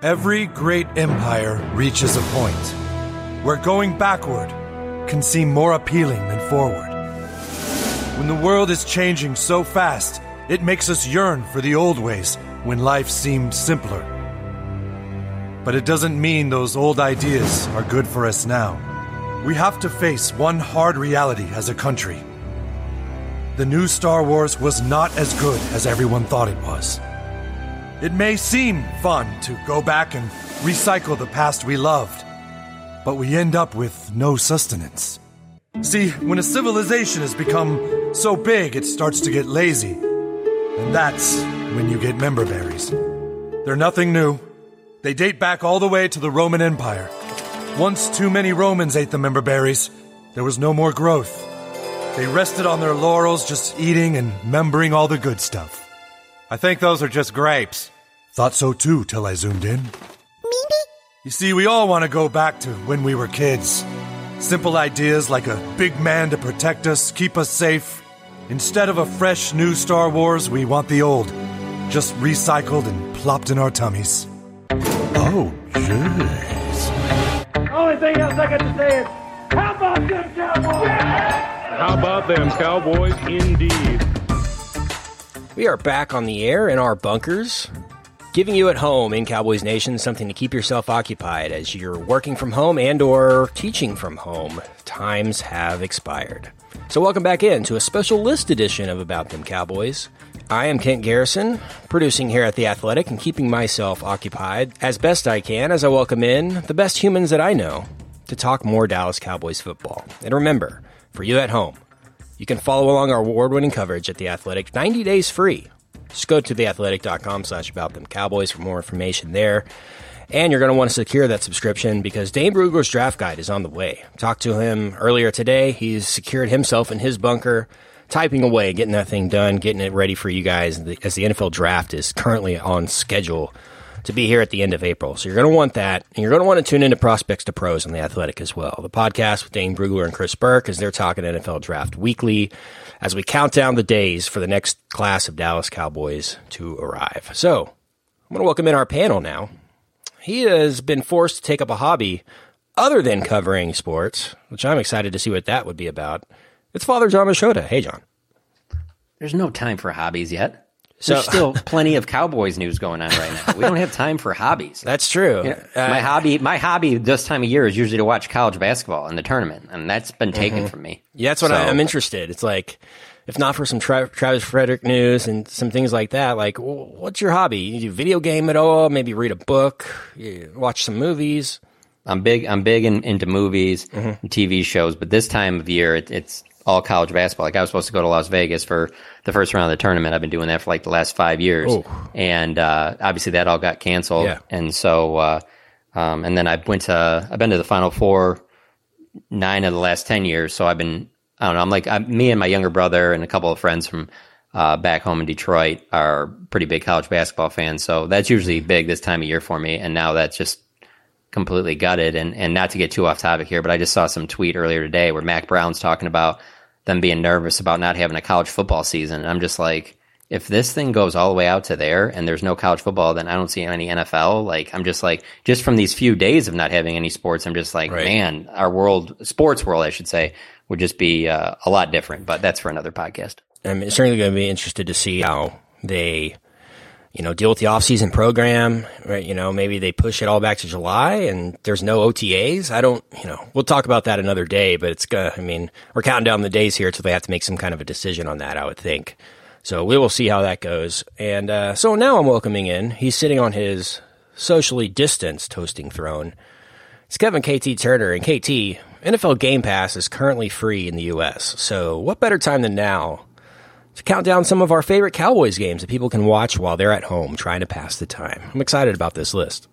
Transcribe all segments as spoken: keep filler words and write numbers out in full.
Every great empire reaches a point where going backward can seem more appealing than forward. When the world is changing so fast, it makes us yearn for the old ways when life seemed simpler. But it doesn't mean those old ideas are good for us now. We have to face one hard reality as a country. The new Star Wars was not as good as everyone thought it was. It may seem fun to go back and recycle the past we loved, but we end up with no sustenance. See, when a civilization has become so big it starts to get lazy, and that's when you get member berries. They're nothing new. They date back all the way to the Roman Empire. Once too many Romans ate the member berries, there was no more growth. They rested on their laurels, just eating and membering all the good stuff. I think those are just grapes. Thought so too, till I zoomed in. Maybe. You see, we all want to go back to when we were kids. Simple ideas like a big man to protect us, keep us safe. Instead of a fresh new Star Wars, we want the old. Just recycled and plopped in our tummies. Oh, jeez. The only thing else I got to say is, how about them Cowboys? How about them Cowboys, indeed. We are back on the air in our bunkers, giving you at home in Cowboys Nation something to keep yourself occupied as you're working from home and or teaching from home. Times have expired. So welcome back in to a special list edition of About Them Cowboys. I am Kent Garrison, producing here at The Athletic and keeping myself occupied as best I can as I welcome in the best humans that I know to talk more Dallas Cowboys football. And remember, for you at home, you can follow along our award-winning coverage at The Athletic, ninety days free. Just go to theathletic.com slash about them Cowboys for more information there. And you're going to want to secure that subscription because Dane Brugler's draft guide is on the way. Talked to him earlier today. He's secured himself in his bunker, typing away, getting that thing done, getting it ready for you guys as the N F L draft is currently on schedule to be here at the end of April. So you're going to want that, and you're going to want to tune into Prospects to Pros on The Athletic as well. The podcast with Dane Brugler and Chris Burke as they're talking N F L draft weekly as we count down the days for the next class of Dallas Cowboys to arrive. So I'm going to welcome in our panel now. He has been forced to take up a hobby other than covering sports, which I'm excited to see what that would be about. It's Father John Machota. Hey, John. There's no time for hobbies yet. So, There's still plenty of Cowboys news going on right now. We don't have time for hobbies. That's true. You know, uh, my hobby, my hobby this time of year is usually to watch college basketball in the tournament, and that's been taken mm-hmm. from me. Yeah, that's what so, I, I'm interested. It's like, if not for some Tra- Travis Frederick news and some things like that, like, what's your hobby? You do video game at all? Maybe read a book? You watch some movies? I'm big. I'm big in, into movies mm-hmm. and T V shows, but this time of year, it, it's all college basketball. Like I was supposed to go to Las Vegas for the first round of the tournament. I've been doing that for like the last five years, oh. and uh, obviously that all got canceled. Yeah. And so, uh, um, and then I went to. I've been to the Final Four nine of the last ten years. So I've been. I don't know. I'm like I'm, me and my younger brother and a couple of friends from uh, back home in Detroit are pretty big college basketball fans. So that's usually big this time of year for me. And now that's just completely gutted. And and not to get too off topic here, but I just saw some tweet earlier today where Mac Brown's talking about them being nervous about not having a college football season. And I'm just like, if this thing goes all the way out to there and there's no college football, then I don't see any N F L. Like, I'm just like, just from these few days of not having any sports, I'm just like, right. man, our world, sports world, I should say, would just be uh, a lot different. But that's for another podcast. I'm certainly going to be interested to see how they, you know, deal with the off-season program, right? You know, maybe they push it all back to July and there's no O T As. I don't, you know, we'll talk about that another day, but it's gonna, I mean, we're counting down the days here until they have to make some kind of a decision on that, I would think. So we will see how that goes. And uh, so now I'm welcoming in, he's sitting on his socially distanced hosting throne. It's Kevin K T Turner. And K T, N F L Game Pass is currently free in the U S. So what better time than now to count down some of our favorite Cowboys games that people can watch while they're at home trying to pass the time. I'm excited about this list.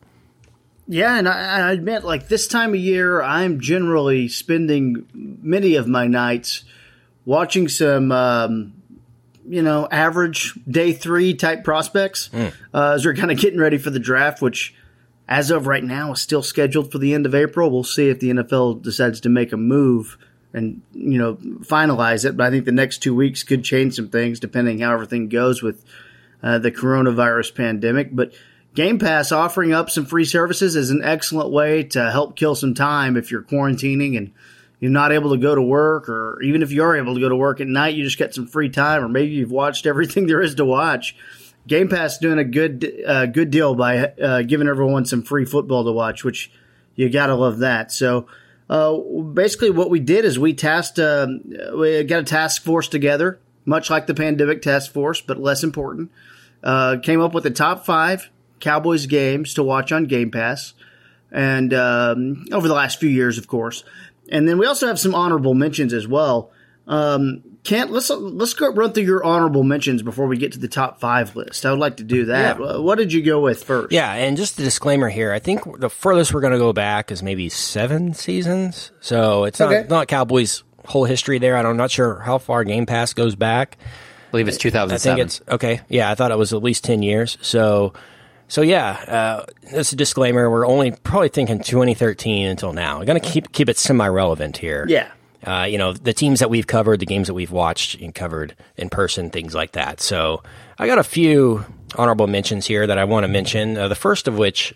Yeah, and I, I admit, like, this time of year, I'm generally spending many of my nights watching some, um, you know, average day three type prospects mm. uh, as we're kind of getting ready for the draft, which, as of right now, is still scheduled for the end of April. We'll see if the N F L decides to make a move and, you know, finalize it. But I think the next two weeks could change some things depending how everything goes with uh, the coronavirus pandemic. But Game Pass offering up some free services is an excellent way to help kill some time if you're quarantining and you're not able to go to work, or even if you are able to go to work at night, you just get some free time, or maybe you've watched everything there is to watch. Game Pass is doing a good uh, good deal by uh, giving everyone some free football to watch, which you got to love that. So uh, basically what we did is we tasked, uh, we got a task force together, much like the pandemic task force, but less important. Uh, came up with the top five Cowboys games to watch on Game Pass, and um, over the last few years, of course. And then we also have some honorable mentions as well. Um, Kent, let's let's go run through your honorable mentions before we get to the top five list. I would like to do that. Yeah. What did you go with first? Yeah, and just a disclaimer here. I think the furthest we're going to go back is maybe seven seasons. So it's not, okay. not Cowboys' whole history there. I'm not sure how far Game Pass goes back. I believe it's two thousand seven. I think it's, okay. Yeah, I thought it was at least ten years. So... So yeah, uh, that's a disclaimer. We're only probably thinking twenty thirteen until now. We're going to keep keep it semi-relevant here. Yeah. Uh, you know, the teams that we've covered, the games that we've watched and covered in person, things like that. So I got a few honorable mentions here that I want to mention. Uh, the first of which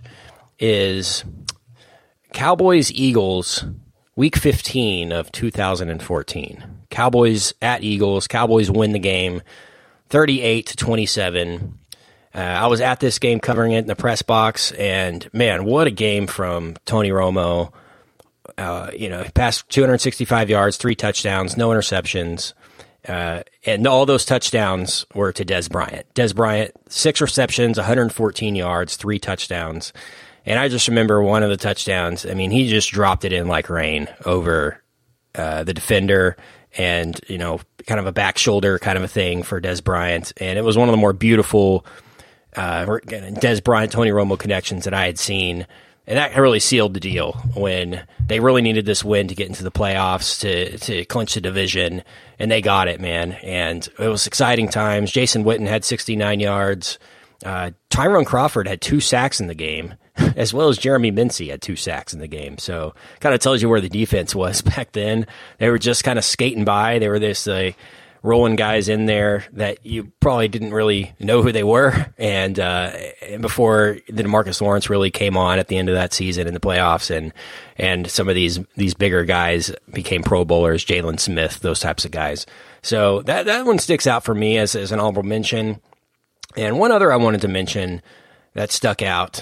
is Cowboys-Eagles, Week fifteen of two thousand fourteen. Cowboys at Eagles. Cowboys win the game thirty-eight to twenty-seven. Uh, I was at this game covering it in the press box, and man, what a game from Tony Romo. Uh, you know, he passed two hundred sixty-five yards, three touchdowns, no interceptions. Uh, and all those touchdowns were to Dez Bryant. Dez Bryant, six receptions, one hundred fourteen yards, three touchdowns. And I just remember one of the touchdowns. I mean, he just dropped it in like rain over uh, the defender, and, you know, kind of a back shoulder kind of a thing for Dez Bryant. And it was one of the more beautiful Uh, Dez Bryant, Tony Romo connections that I had seen, and that really sealed the deal when they really needed this win to get into the playoffs to to clinch the division, and they got it, man. And it was exciting times. Jason Witten had sixty-nine yards. Uh, Tyrone Crawford had two sacks in the game, as well as Jeremy Mincey had two sacks in the game. So kind of tells you where the defense was back then. They were just kind of skating by. They were this uh, rolling guys in there that you probably didn't really know who they were. And, uh, and before the DeMarcus Lawrence really came on at the end of that season in the playoffs, and, and some of these, these bigger guys became Pro Bowlers, Jalen Smith, those types of guys. So that, that one sticks out for me as, as an honorable mention. And one other I wanted to mention that stuck out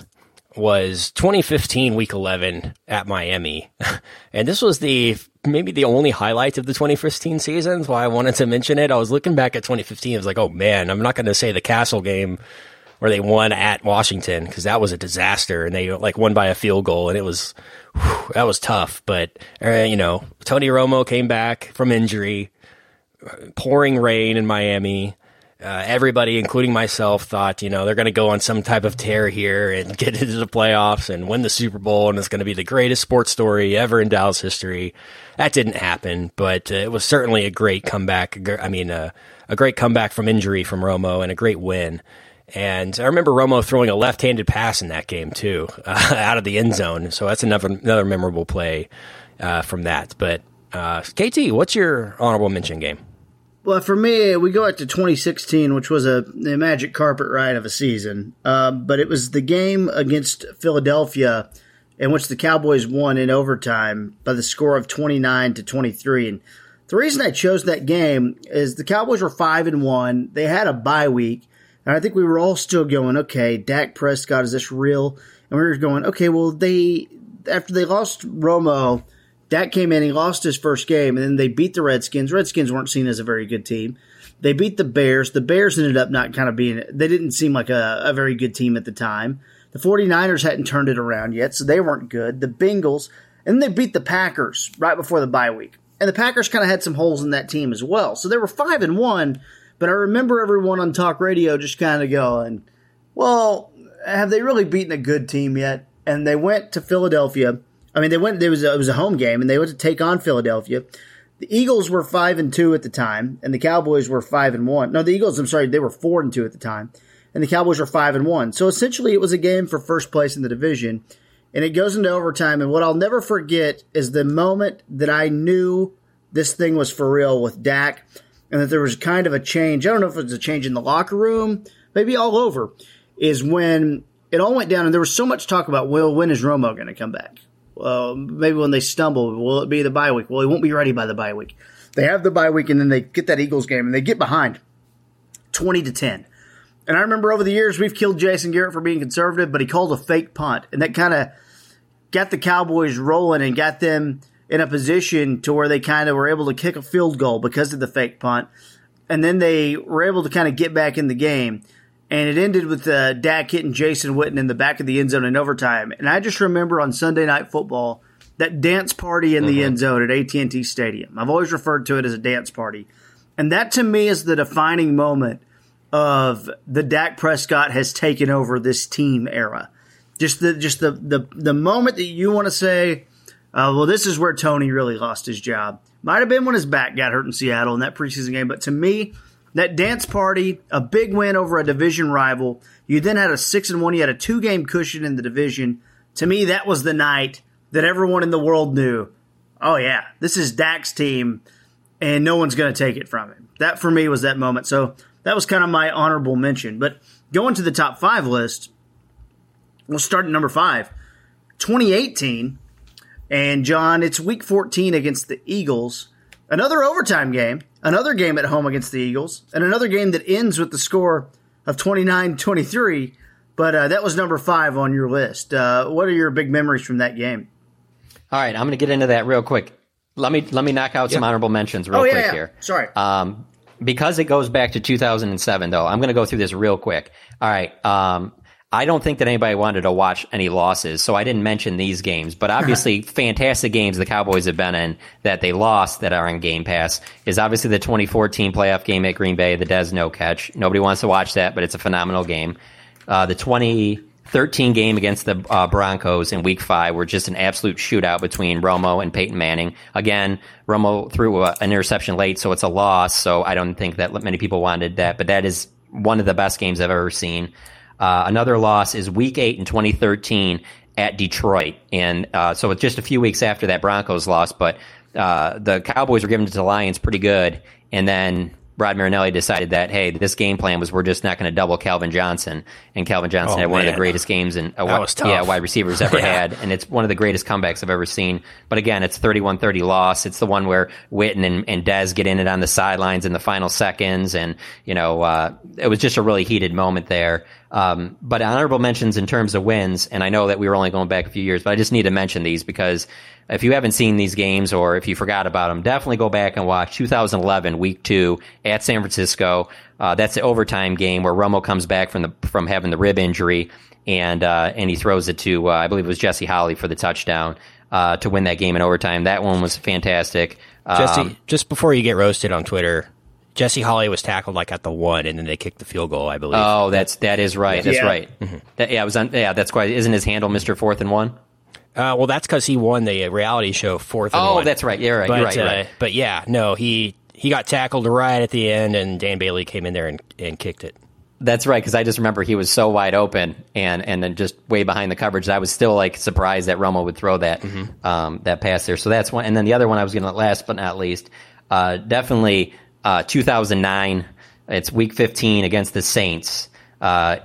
was twenty fifteen week eleven at Miami. And this was the maybe the only highlight of the twenty fifteen season. That's why I wanted to mention it. I was looking back at twenty fifteen. I was like, oh man, I'm not going to say the Castle game where they won at Washington, because that was a disaster, and they like won by a field goal, and it was whew, that was tough. But uh, you know, Tony Romo came back from injury, pouring rain in Miami. Uh, everybody, including myself, thought, you know, they're going to go on some type of tear here and get into the playoffs and win the Super Bowl, and it's going to be the greatest sports story ever in Dallas history. That didn't happen, but uh, it was certainly a great comeback. I mean, uh, a great comeback from injury from Romo, and a great win. And I remember Romo throwing a left-handed pass in that game, too, uh, out of the end zone. So that's another, another memorable play uh, from that. But uh, K T, what's your honorable mention game? Well, for me, we go back to twenty sixteen, which was a, a magic carpet ride of a season. Uh, but it was the game against Philadelphia in which the Cowboys won in overtime by the score of twenty-nine to twenty-three. And the reason I chose that game is the Cowboys were five and one. They had a bye week. And I think we were all still going, okay, Dak Prescott, is this real? And we were going, okay, well, they after they lost Romo, Dak came in, he lost his first game, and then they beat the Redskins. Redskins weren't seen as a very good team. They beat the Bears. The Bears ended up not kind of being – they didn't seem like a, a very good team at the time. The 49ers hadn't turned it around yet, so they weren't good. The Bengals – and then they beat the Packers right before the bye week. And the Packers kind of had some holes in that team as well. So they were five and one, but I remember everyone on talk radio just kind of going, well, have they really beaten a good team yet? And they went to Philadelphia – I mean, they went. There was a, it was a home game, and they went to take on Philadelphia. The Eagles were five and two at the time, and the Cowboys were five and one. No, the Eagles. I'm sorry, they were four and two at the time, and the Cowboys were five and one. So essentially, it was a game for first place in the division, and it goes into overtime. And what I'll never forget is the moment that I knew this thing was for real with Dak, and that there was kind of a change. I don't know if it was a change in the locker room, maybe all over. Is when it all went down, and there was so much talk about, well, when is Romo going to come back? Well, maybe when they stumble, will it be the bye week? Well, he won't be ready by the bye week. They have the bye week, and then they get that Eagles game, and they get behind twenty to ten. And I remember over the years, we've killed Jason Garrett for being conservative, but he called a fake punt, and that kind of got the Cowboys rolling and got them in a position to where they kind of were able to kick a field goal because of the fake punt. And then they were able to kind of get back in the game. And it ended with uh, Dak hitting Jason Witten in the back of the end zone in overtime. And I just remember on Sunday Night Football, that dance party in the mm-hmm. end zone at A T and T Stadium. I've always referred to it as a dance party. And that to me is the defining moment of the Dak Prescott has taken over this team era. Just the just the the, the moment that you want to say, uh, well, this is where Tony really lost his job. Might have been when his back got hurt in Seattle in that preseason game. But to me, that dance party, a big win over a division rival. You then had a six and one. You had a two game cushion in the division. To me, that was the night that everyone in the world knew, oh yeah, this is Dak's team, and no one's going to take it from him. That for me was that moment. So that was kind of my honorable mention. But going to the top five list, we'll start at number five, twenty eighteen. And John, it's week fourteen against the Eagles. Another overtime game. Another game at home against the Eagles, and another game that ends with the score of twenty-nine twenty-three, but uh, that was number five on your list. Uh, what are your big memories from that game? All right, I'm going to get into that real quick. Let me let me knock out some yeah. honorable mentions real oh, quick yeah, yeah. here. Sorry. Um, because it goes back to two thousand seven, though, I'm going to go through this real quick. All right. Um, I don't think that anybody wanted to watch any losses, so I didn't mention these games. But obviously, fantastic games the Cowboys have been in that they lost that are on Game Pass is obviously the twenty fourteen playoff game at Green Bay, the Dez no catch. Nobody wants to watch that, but it's a phenomenal game. Uh, the twenty thirteen game against the uh, Broncos in Week Five were just an absolute shootout between Romo and Peyton Manning. Again, Romo threw a, an interception late, so it's a loss. So I don't think that many people wanted that, but that is one of the best games I've ever seen. Uh, another loss is Week eight in twenty thirteen at Detroit. And uh, so it's just a few weeks after that Broncos loss, but uh, the Cowboys were given to the Lions pretty good. And then Rod Marinelli decided that, hey, this game plan was we're just not going to double Calvin Johnson. And Calvin Johnson oh, had one man. of the greatest games in uh, that was tough. yeah, wide receivers ever yeah. had. And it's one of the greatest comebacks I've ever seen. But again, it's thirty-one thirty loss. It's the one where Witten and, and Dez get in it on the sidelines in the final seconds. And, you know, uh, it was just a really heated moment there. Um, but honorable mentions in terms of wins, and I know that we were only going back a few years, but I just need to mention these because if you haven't seen these games or if you forgot about them, definitely go back and watch two thousand eleven Week Two at San Francisco. Uh, that's the overtime game where Romo comes back from the from having the rib injury, and uh, and he throws it to uh, I believe it was Jesse Holley for the touchdown uh, to win that game in overtime. That one was fantastic. Jesse, um, just before you get roasted on Twitter, Jesse Holley was tackled like at the one, and then they kicked the field goal, I believe. Oh, that's that is right. That's yeah. right. Mm-hmm. That, yeah, it was on, yeah, that's quite. Isn't his handle Mister Fourth and One? Uh, well, that's because he won the reality show Fourth and oh, One. Oh, that's right. You're right. But, you're right. You're uh, right. But yeah, no, he he got tackled right at the end, and Dan Bailey came in there and, and kicked it. That's right, because I just remember he was so wide open and, and then just way behind the coverage. I was still like surprised that Romo would throw that mm-hmm. um, that pass there. So that's one. And then the other one I was going to last but not least, uh, definitely uh, two thousand nine. It's Week fifteen against the Saints uh,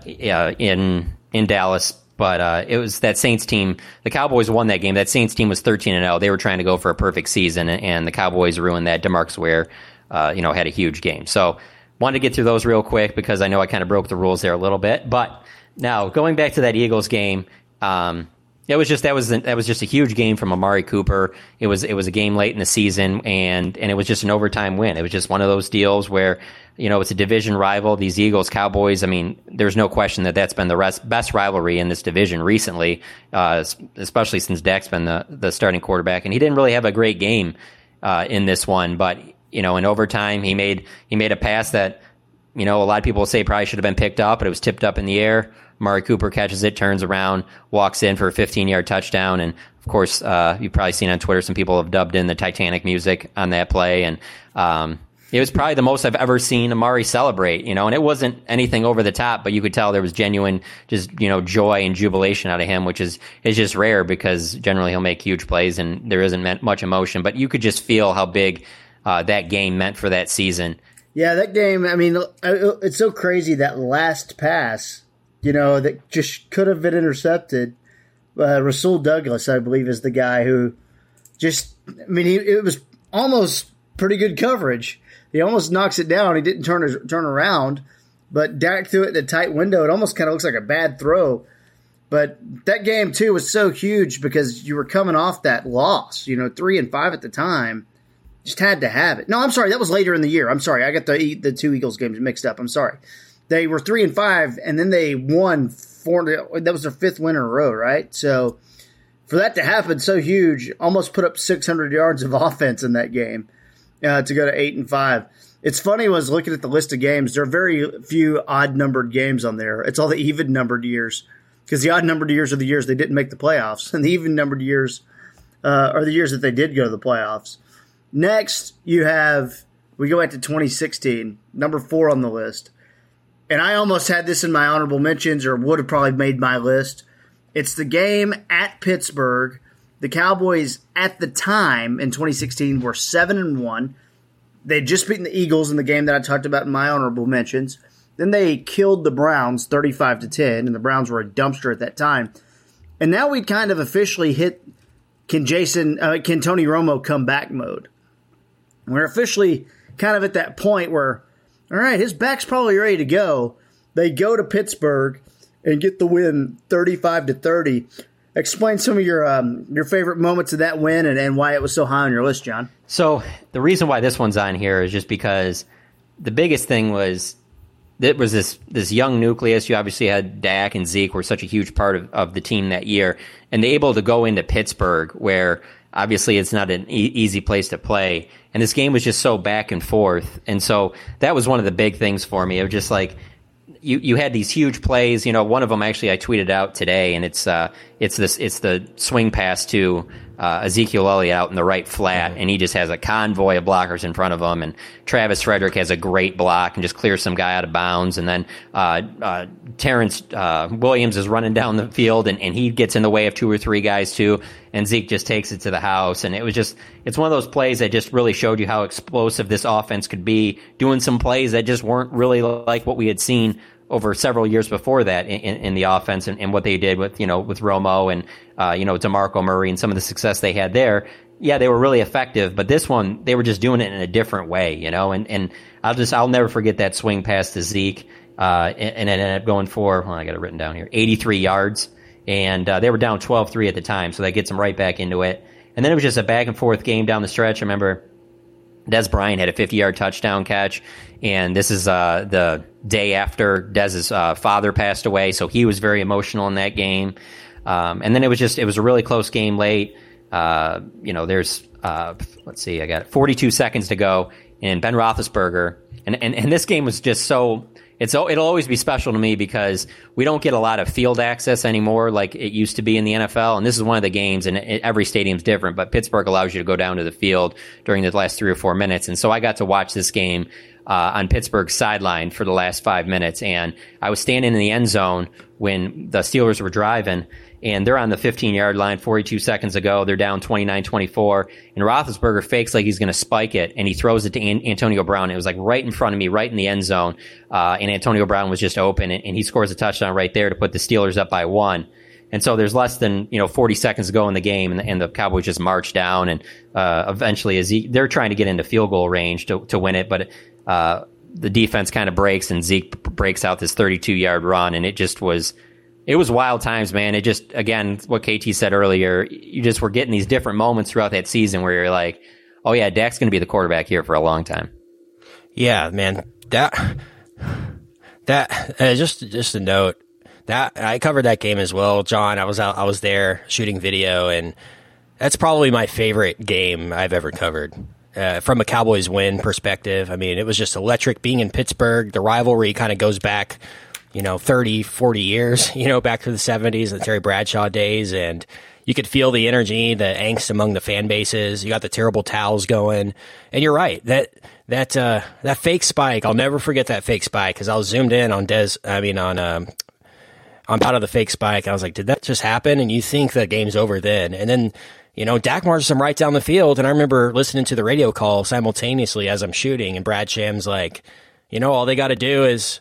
in in Dallas. But uh, it was that Saints team. The Cowboys won that game. That Saints team was thirteen and oh. They were trying to go for a perfect season, and the Cowboys ruined that. DeMarcus Ware, uh, you know, had a huge game. So wanted to get through those real quick because I know I kind of broke the rules there a little bit. But now going back to that Eagles game, um, it was just that was that was just a huge game from Amari Cooper. It was it was a game late in the season, and and it was just an overtime win. It was just one of those deals where, you know, it's a division rival. These Eagles, Cowboys, I mean, there's no question that that's been the rest, best rivalry in this division recently, uh, especially since Dak's been the, the starting quarterback. And he didn't really have a great game uh, in this one. But, you know, in overtime, he made he made a pass that, you know, a lot of people say probably should have been picked up, but it was tipped up in the air. Amari Cooper catches it, turns around, walks in for a fifteen-yard touchdown. And, of course, uh, you've probably seen on Twitter some people have dubbed in the Titanic music on that play. And, um it was probably the most I've ever seen Amari celebrate, you know, and it wasn't anything over the top, but you could tell there was genuine, just, you know, joy and jubilation out of him, which is, is just rare because generally he'll make huge plays and there isn't much emotion, but you could just feel how big uh, that game meant for that season. Yeah, that game, I mean, it's so crazy that last pass, you know, that just could have been intercepted. Uh, Rasul Douglas, I believe, is the guy who just, I mean, he, it was almost pretty good coverage. He almost knocks it down. He didn't turn his, turn around, but Dak threw it in a tight window. It almost kind of looks like a bad throw. But that game, too, was so huge because you were coming off that loss, you know, three and five at the time. Just had to have it. No, I'm sorry. That was later in the year. I'm sorry. I got the the two Eagles games mixed up. I'm sorry. They were three and five, and then they won four. That was their fifth win in a row, right? So for that to happen so huge, almost put up six hundred yards of offense in that game uh, to go to eight and five. It's funny was looking at the list of games. There are very few odd numbered games on there. It's all the even numbered years. Because the odd-numbered years are the years they didn't make the playoffs, and the even-numbered years uh, are the years that they did go to the playoffs. Next, you have, we go back to twenty sixteen, number four on the list. And I almost had this in my honorable mentions or would have probably made my list. It's the game at Pittsburgh. The Cowboys, at the time, in twenty sixteen, were seven and one. They'd just beaten the Eagles in the game that I talked about in my honorable mentions. Then they killed the Browns thirty-five to ten, and the Browns were a dumpster at that time. And now we kind of officially hit can Jason, uh, can Tony Romo come back mode. We're officially kind of at that point where, all right, his back's probably ready to go. They go to Pittsburgh and get the win thirty-five to thirty. Explain some of your um, your favorite moments of that win and, and why it was so high on your list, John. So the reason why this one's on here is just because the biggest thing was it was this this young nucleus. You obviously had Dak and Zeke were such a huge part of, of the team that year, and they able to go into Pittsburgh where obviously it's not an e- easy place to play, and this game was just so back and forth, and so that was one of the big things for me. It was just like you you had these huge plays. You know, one of them actually I tweeted out today, and it's uh it's this it's the swing pass to Uh, Ezekiel Elliott out in the right flat, and he just has a convoy of blockers in front of him, and Travis Frederick has a great block and just clears some guy out of bounds, and then uh, uh, Terrence uh, Williams is running down the field, and, and he gets in the way of two or three guys too, and Zeke just takes it to the house, and it was just, it's one of those plays that just really showed you how explosive this offense could be, doing some plays that just weren't really like what we had seen over several years before that in, in the offense and, and what they did with, you know, with Romo and, uh, you know, DeMarco Murray and some of the success they had there. Yeah, they were really effective, but this one, they were just doing it in a different way, you know, and, and I'll just, I'll never forget that swing pass to Zeke, uh, and, and it ended up going for, well, I got it written down here, eighty-three yards, and, uh, they were down twelve three at the time, so that gets them right back into it. And then it was just a back and forth game down the stretch. I remember Dez Bryant had a fifty-yard touchdown catch, and this is uh, the day after Dez's uh, father passed away, so he was very emotional in that game. Um, and then it was just, it was a really close game late. Uh, you know, there's, uh, let's see, I got forty-two seconds to go, and Ben Roethlisberger, and, and, and this game was just so, it's it'll always be special to me because we don't get a lot of field access anymore like it used to be in the N F L, and this is one of the games, and it, every stadium's different, but Pittsburgh allows you to go down to the field during the last three or four minutes, and so I got to watch this game uh, on Pittsburgh's sideline for the last five minutes, and I was standing in the end zone when the Steelers were driving, and they're on the fifteen-yard line forty-two seconds ago. They're down twenty-nine twenty-four, and Roethlisberger fakes like he's going to spike it, and he throws it to An- Antonio Brown. It was like right in front of me, right in the end zone, uh, and Antonio Brown was just open, and, and he scores a touchdown right there to put the Steelers up by one. And so there's less than, you know, forty seconds to go in the game, and the, and the Cowboys just march down, and uh, eventually Zeke, they're trying to get into field goal range to, to win it, but uh, the defense kind of breaks, and Zeke breaks out this thirty-two-yard run, and it just was... It was wild times, man. It just, again, what K T said earlier, you just were getting these different moments throughout that season where you're like, oh yeah, Dak's going to be the quarterback here for a long time. Yeah, man. That, that, uh, just, just a note that I covered that game as well, John. I was out, I was there shooting video, and that's probably my favorite game I've ever covered. Uh, from a Cowboys win perspective. I mean, it was just electric being in Pittsburgh. The rivalry kind of goes back, you know, thirty, forty years, you know, back to the seventies, the Terry Bradshaw days, and you could feel the energy, the angst among the fan bases. You got the terrible towels going, and you're right, that that uh, that fake spike, I'll never forget that fake spike, because I was zoomed in on Dez, I mean, on um, on out of the fake spike. I was like, did that just happen? And you think the game's over then, and then, you know, Dak marches him right down the field, and I remember listening to the radio call simultaneously as I'm shooting, and Brad Sham's like, you know, all they got to do is,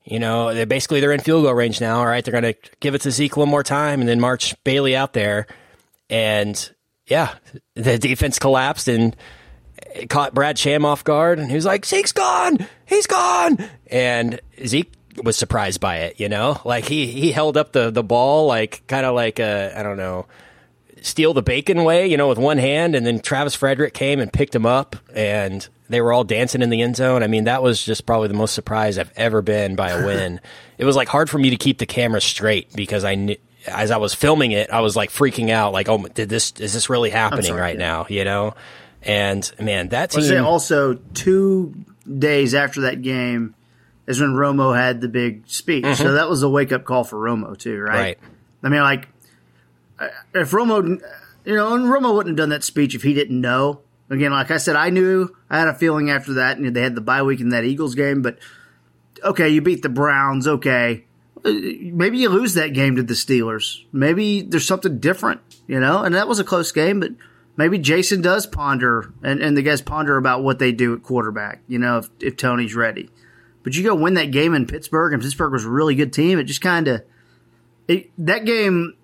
You know, they basically they're in field goal range now. All right, they're going to give it to Zeke one more time and then march Bailey out there. And yeah, the defense collapsed and it caught Brad Sham off guard, and he was like, "Zeke's gone, he's gone," and Zeke was surprised by it. You know, like he he held up the the ball like kind of like a I don't know, steal the bacon way, you know, with one hand, and then Travis Frederick came and picked him up, and they were all dancing in the end zone. I mean, that was just probably the most surprised I've ever been by a win. It was like hard for me to keep the camera straight because I knew, as I was filming it, I was like freaking out, like, oh, did this is this really happening sorry, right yeah. now? You know, and man, that team. Say also two days after that game is when Romo had the big speech, mm-hmm. so that was a wake up call for Romo too, right? Right. I mean, like, if Romo, you know, and Romo wouldn't have done that speech if he didn't know. Again, like I said, I knew, I had a feeling after that, and they had the bye week in that Eagles game, but okay, you beat the Browns, okay. Maybe you lose that game to the Steelers. Maybe there's something different, you know, and that was a close game, but maybe Jason does ponder, and, and the guys ponder about what they do at quarterback, you know, if, if Tony's ready. But you go win that game in Pittsburgh, and Pittsburgh was a really good team. It just kind of, that game,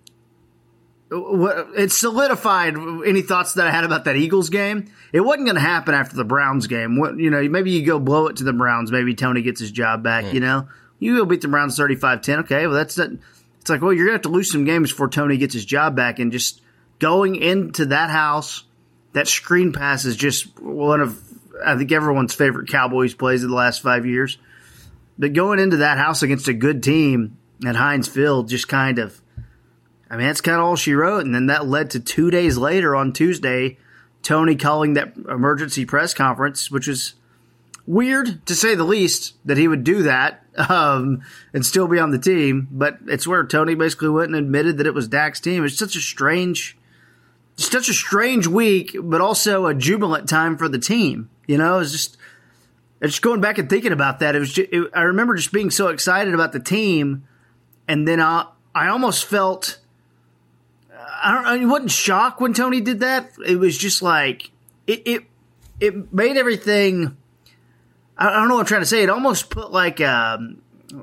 it solidified any thoughts that I had about that Eagles game. It wasn't going to happen after the Browns game. What, you know, maybe you go blow it to the Browns. Maybe Tony gets his job back, mm. you know. You go beat the Browns thirty-five ten. Okay, well, that's not, it's like, well, you're going to have to lose some games before Tony gets his job back. And just going into that house, that screen pass is just one of, I think, everyone's favorite Cowboys plays of the last five years. But going into that house against a good team at Heinz Field just kind of, I mean, that's kind of all she wrote. And then that led to two days later on Tuesday, Tony calling that emergency press conference, which was weird, to say the least, that he would do that um, and still be on the team. But it's where Tony basically went and admitted that it was Dak's team. It's such a strange, such a strange week, but also a jubilant time for the team. You know, it's just, it's just going back and thinking about that. It was, just, it, I remember just being so excited about the team, and then I, I almost felt. I don't know. It wasn't shock when Tony did that. It was just like it. It, it made everything. I don't know what I'm trying to say. It almost put like um,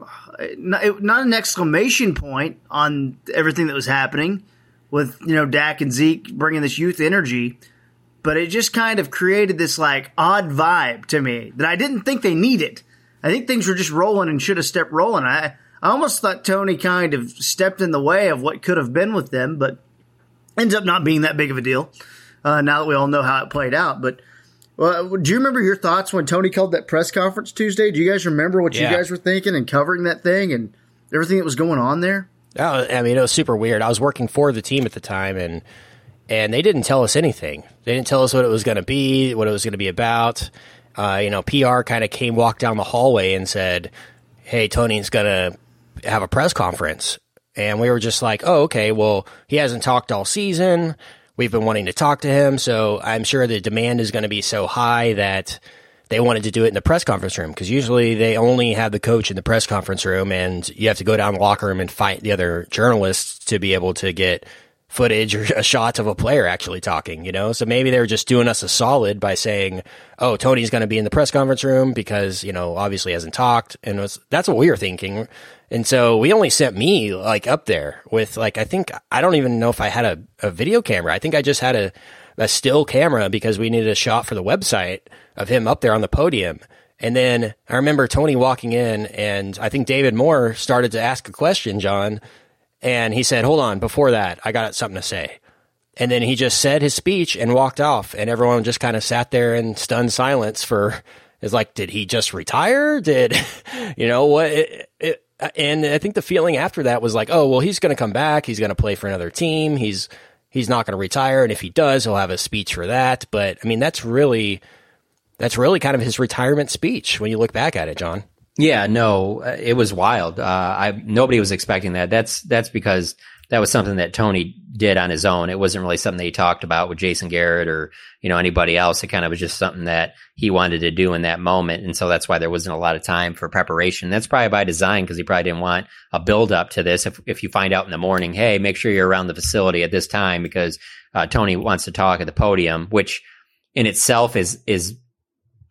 not, not an exclamation point on everything that was happening with, you know, Dak and Zeke bringing this youth energy, but it just kind of created this like odd vibe to me that I didn't think they needed. I think things were just rolling and should have stepped rolling. I I almost thought Tony kind of stepped in the way of what could have been with them, but ends up not being that big of a deal uh, now that we all know how it played out. But well, do you remember your thoughts when Tony called that press conference Tuesday? Do you guys remember what yeah. you guys were thinking and covering that thing and everything that was going on there? Oh, I mean, it was super weird. I was working for the team at the time, and and they didn't tell us anything. They didn't tell us what it was going to be, what it was going to be about. Uh, you know, P R kind of came, walked down the hallway and said, hey, Tony's going to have a press conference. And we were just like, oh, okay, well, he hasn't talked all season. We've been wanting to talk to him, so I'm sure the demand is going to be so high that they wanted to do it in the press conference room, because usually they only have the coach in the press conference room, and you have to go down the locker room and fight the other journalists to be able to get footage or a shot of a player actually talking, you know? So maybe they were just doing us a solid by saying, oh, Tony's going to be in the press conference room because, you know, obviously hasn't talked. And it was, that's what we were thinking. And so we only sent me like up there with like, I think, I don't even know if I had a, a video camera. I think I just had a, a still camera because we needed a shot for the website of him up there on the podium. And then I remember Tony walking in, and I think David Moore started to ask a question, John. And he said, hold on, before that, I got something to say. And then he just said his speech and walked off. And everyone just kind of sat there in stunned silence for, it's like, did he just retire? Did, you know, what? It, it, and I think the feeling after that was like, oh, well, he's going to come back. He's going to play for another team. He's, he's not going to retire. And if he does, he'll have a speech for that. But I mean, that's really, that's really kind of his retirement speech when you look back at it, John. Yeah, no, it was wild. Uh, I nobody was expecting that. That's that's because that was something that Tony did on his own. It wasn't really something that he talked about with Jason Garrett or, you know, anybody else. It kind of was just something that he wanted to do in that moment, and so that's why there wasn't a lot of time for preparation. That's probably by design, because he probably didn't want a build up to this. If if you find out in the morning, hey, make sure you're around the facility at this time because uh, Tony wants to talk at the podium, which in itself is is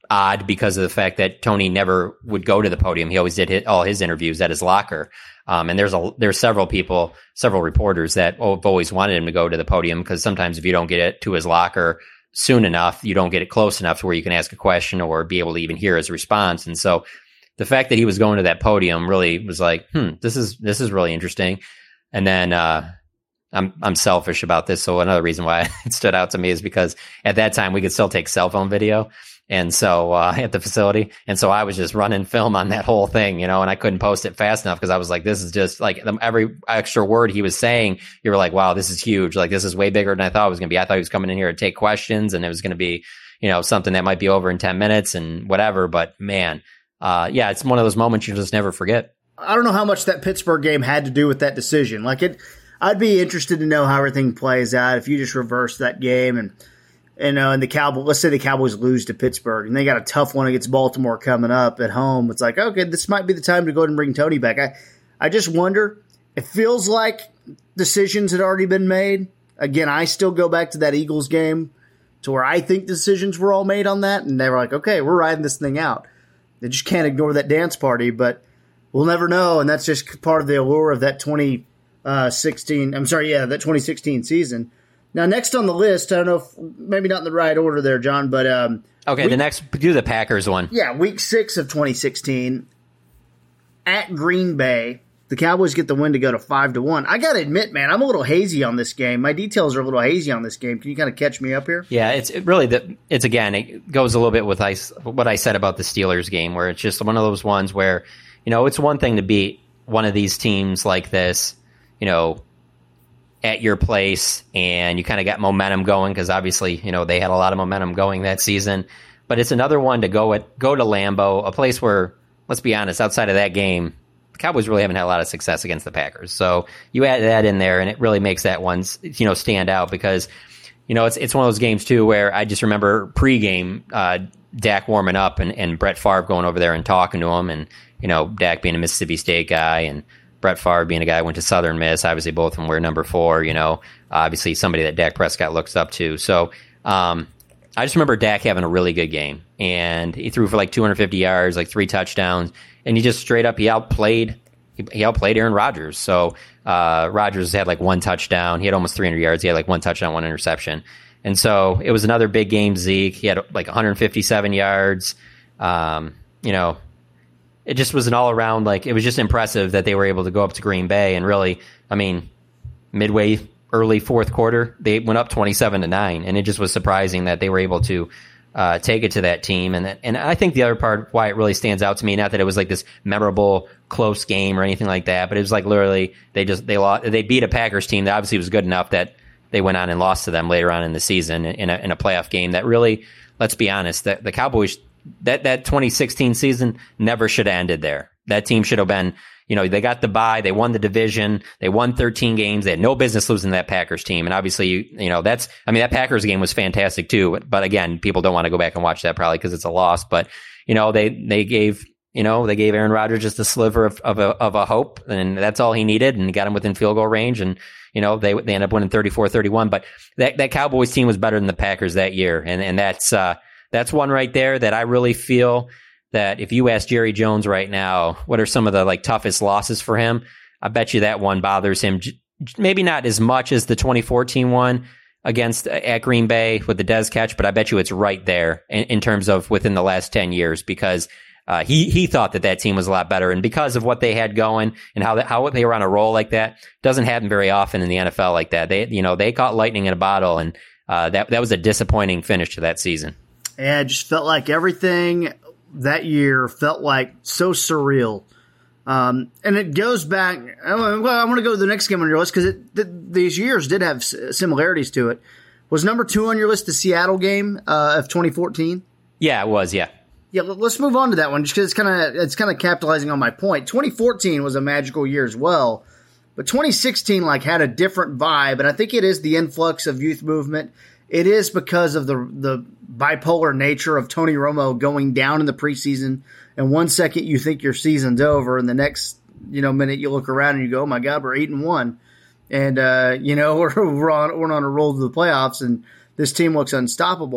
odd because of the fact that Tony never would go to the podium. He always did hit all his interviews at his locker. Um, and there's a, there's several people, several reporters that have always wanted him to go to the podium, because sometimes if you don't get it to his locker soon enough, you don't get it close enough to where you can ask a question or be able to even hear his response. And so the fact that he was going to that podium really was like, hmm, this is, this is really interesting. And then, uh, I'm, I'm selfish about this. So another reason why it stood out to me is because at that time we could still take cell phone video. And so, uh, at the facility. And so I was just running film on that whole thing, you know, and I couldn't post it fast enough because I was like, this is just like every extra word he was saying, you were like, wow, this is huge. Like, this is way bigger than I thought it was going to be. I thought he was coming in here to take questions and it was going to be, you know, something that might be over in ten minutes and whatever. But man, uh, yeah, it's one of those moments you just never forget. I don't know how much that Pittsburgh game had to do with that decision. Like it, I'd be interested to know how everything plays out if you just reverse that game and, you know, and the Cowboys, let's say the Cowboys lose to Pittsburgh and they got a tough one against Baltimore coming up at home. It's like, okay, this might be the time to go ahead and bring Tony back. I, I just wonder, it feels like decisions had already been made. Again, I still go back to that Eagles game to where I think decisions were all made on that. And they were like, okay, we're riding this thing out. They just can't ignore that dance party, but we'll never know. And that's just part of the allure of that twenty sixteen, I'm sorry, yeah, that twenty sixteen season. Now, next on the list, I don't know if maybe not in the right order there, John, but um, okay, week, the next do the Packers one. Yeah, week six of twenty sixteen at Green Bay, the Cowboys get the win to go to five to one. I got to admit, man, I'm a little hazy on this game. My details are a little hazy on this game. Can you kind of catch me up here? Yeah, it's it really the it's again it goes a little bit with I, what I said about the Steelers game, where it's just one of those ones where, you know, it's one thing to beat one of these teams like this, you know, at your place, and you kind of got momentum going because obviously, you know, they had a lot of momentum going that season. But it's another one to go at go to Lambeau, a place where, let's be honest, outside of that game, the Cowboys really haven't had a lot of success against the Packers. So you add that in there, and it really makes that one, you know, stand out because, you know, it's it's one of those games too where I just remember pregame uh, Dak warming up and, and Brett Favre going over there and talking to him, and you know, Dak being a Mississippi State guy and Brett Favre being a guy who went to Southern Miss. Obviously, both of them were number four, you know, obviously somebody that Dak Prescott looks up to. So um, I just remember Dak having a really good game, and he threw for like two hundred fifty yards, like three touchdowns, and he just straight up, he outplayed, he, he outplayed Aaron Rodgers. So uh, Rodgers had like one touchdown. He had almost three hundred yards. He had like one touchdown, one interception. And so it was another big game, Zeke. He had like one hundred fifty-seven yards. Um, you know, it just was an all around, like, it was just impressive that they were able to go up to Green Bay and really, I mean, midway, early fourth quarter, they went up twenty-seven to nine, and it just was surprising that they were able to uh, take it to that team. And that, and I think the other part why it really stands out to me, not that it was like this memorable close game or anything like that, but it was like literally they just they lost, they beat a Packers team that obviously was good enough that they went on and lost to them later on in the season in a, in a playoff game that really, let's be honest, that the Cowboys, that, that twenty sixteen season never should have ended there. That team should have been, you know, they got the bye, they won the division, they won thirteen games, they had no business losing to that Packers team. And obviously, you, you know, that's, I mean, that Packers game was fantastic too. But, but again, people don't want to go back and watch that probably because it's a loss. But, you know, they, they gave, you know, they gave Aaron Rodgers just a sliver of, of a, of a hope, and that's all he needed, and got him within field goal range. And, you know, they, they ended up winning thirty-four thirty-one. But that, that Cowboys team was better than the Packers that year. And, and that's, uh, that's one right there that I really feel that if you ask Jerry Jones right now, what are some of the like toughest losses for him? I bet you that one bothers him. Maybe not as much as the twenty fourteen one against at Green Bay with the Dez catch, but I bet you it's right there in, in terms of within the last ten years, because uh, he he thought that that team was a lot better, and because of what they had going and how that, how they were on a roll like that, doesn't happen very often in the N F L like that. They you know they caught lightning in a bottle, and uh, that that was a disappointing finish to that season. Yeah, it just felt like everything that year felt like so surreal. Um, and it goes back, well, I want to go to the next game on your list because th- these years did have similarities to it. Was number two on your list the Seattle game uh, of twenty fourteen? Yeah, it was, yeah. Yeah, let's move on to that one just because it's kind of it's kind of capitalizing on my point. twenty fourteen was a magical year as well, but twenty sixteen like had a different vibe, and I think it is the influx of youth movement. It is because of the the bipolar nature of Tony Romo going down in the preseason, and one second you think your season's over, and the next you know minute you look around and you go, "Oh my God, we're eight and one," and uh, you know we're we're on we're on a roll to the playoffs, and this team looks unstoppable.